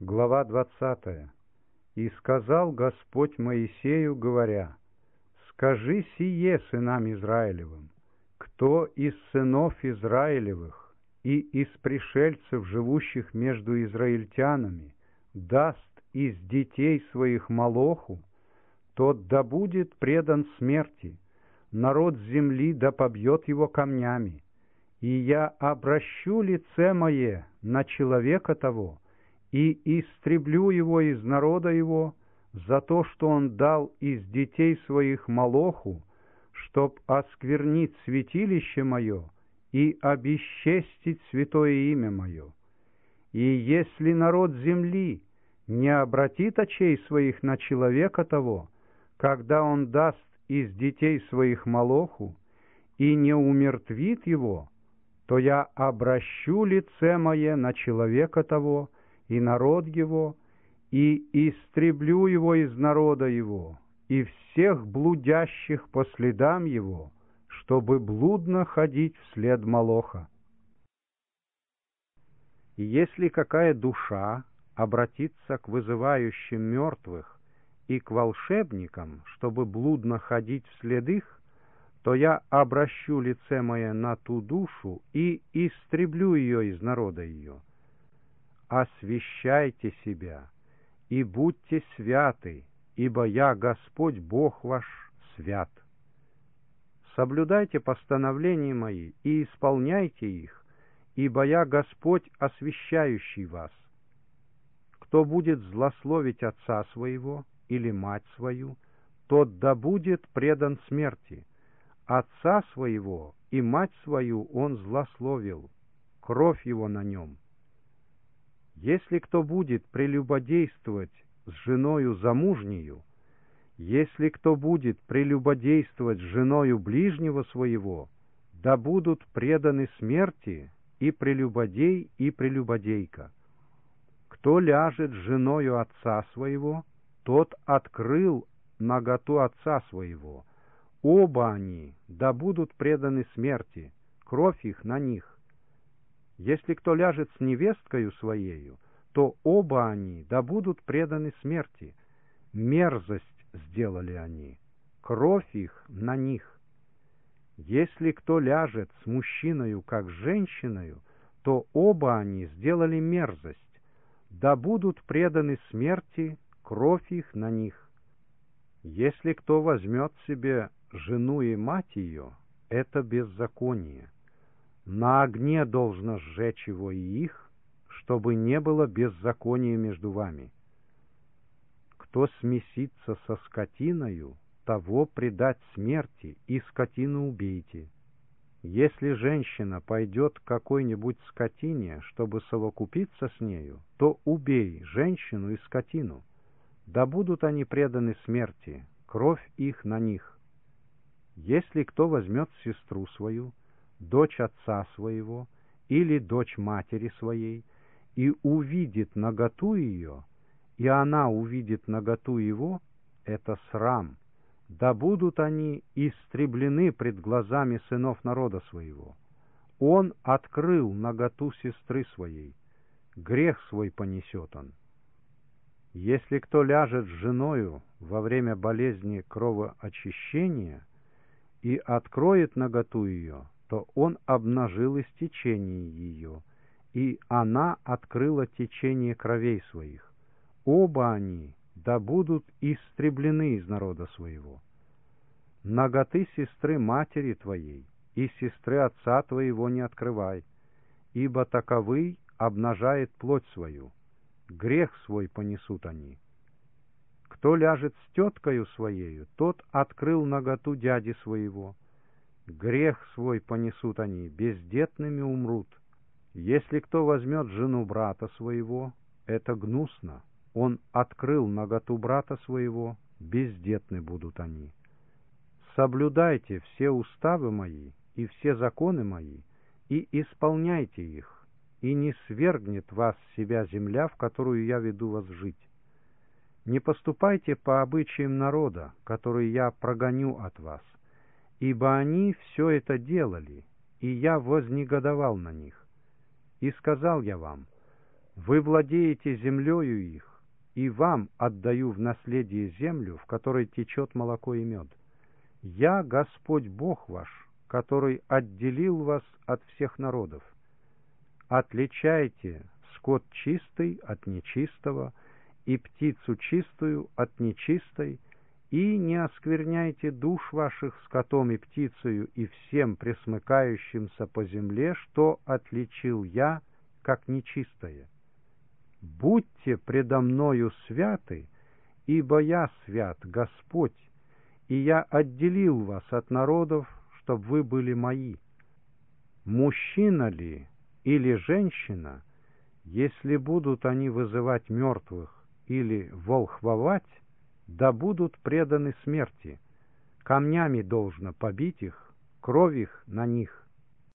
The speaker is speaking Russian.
Глава 20. «И сказал Господь Моисею, говоря: скажи сие сынам Израилевым: кто из сынов Израилевых и из пришельцев, живущих между израильтянами, даст из детей своих Молоху, тот да будет предан смерти, народ земли да побьет его камнями, и я обращу лице мое на человека того, и истреблю его из народа его за то, что он дал из детей своих Молоху, чтоб осквернить святилище мое и обесчестить святое имя мое. И если народ земли не обратит очей своих на человека того, когда он даст из детей своих Молоху, и не умертвит его, то я обращу лице мое на человека того и народ его, и истреблю его из народа его, и всех блудящих по следам его, чтобы блудно ходить вслед Молоха. И если какая душа обратится к вызывающим мертвых и к волшебникам, чтобы блудно ходить вслед их, то я обращу лице мое на ту душу и истреблю ее из народа ее. Освящайте себя и будьте святы, ибо я, Господь Бог ваш, свят. Соблюдайте постановления мои и исполняйте их, ибо я, Господь, освящающий вас. Кто будет злословить отца своего или мать свою, тот да будет предан смерти. Отца своего и мать свою он злословил, кровь его на нем. Если кто будет прелюбодействовать с женою замужнею, если кто будет прелюбодействовать с женою ближнего своего, да будут преданы смерти и прелюбодей, и прелюбодейка. Кто ляжет с женою отца своего, тот открыл наготу отца своего. Оба они да будут преданы смерти, кровь их на них. Если кто ляжет с невесткою своею, то оба они да будут преданы смерти. Мерзость сделали они, кровь их на них. Если кто ляжет с мужчиною, как с женщиною, то оба они сделали мерзость, да будут преданы смерти, кровь их на них. Если кто возьмет себе жену и мать ее, это беззаконие. На огне должно сжечь его и их, чтобы не было беззакония между вами. Кто смесится со скотиною, того предать смерти, и скотину убейте. Если женщина пойдет к какой-нибудь скотине, чтобы совокупиться с нею, то убей женщину и скотину. Да будут они преданы смерти, кровь их на них. Если кто возьмет сестру свою, дочь отца своего или дочь матери своей, и увидит наготу ее, и она увидит наготу его, это срам. Да будут они истреблены пред глазами сынов народа своего. Он открыл наготу сестры своей, грех свой понесет он. Если кто ляжет с женою во время болезни кровоочищения и откроет наготу ее, то он обнажил истечение ее, и она открыла течение кровей своих. Оба они да будут истреблены из народа своего. Наготы сестры матери твоей и сестры отца твоего не открывай, ибо таковый обнажает плоть свою, грех свой понесут они. Кто ляжет с теткою своею, тот открыл наготу дяди своего, грех свой понесут они, бездетными умрут. Если кто возьмет жену брата своего, это гнусно, он открыл наготу брата своего, бездетны будут они. Соблюдайте все уставы мои и все законы мои, и исполняйте их, и не свергнет вас с себя земля, в которую я веду вас жить. Не поступайте по обычаям народа, который я прогоню от вас, ибо они все это делали, и я вознегодовал на них. И сказал я вам: Вы владеете землею их, и вам отдаю в наследие землю, в которой течет молоко и мед. Я Господь Бог ваш, который отделил вас от всех народов. Отличайте скот чистый от нечистого, и птицу чистую от нечистой, и не оскверняйте душ ваших скотом и птицею и всем пресмыкающимся по земле, что отличил я, как нечистое. Будьте предо мною святы, ибо я свят, Господь, и я отделил вас от народов, чтоб вы были мои. Мужчина ли или женщина, если будут они вызывать мертвых или волхвовать, да будут преданы смерти. Камнями должно побить их, кровь их на них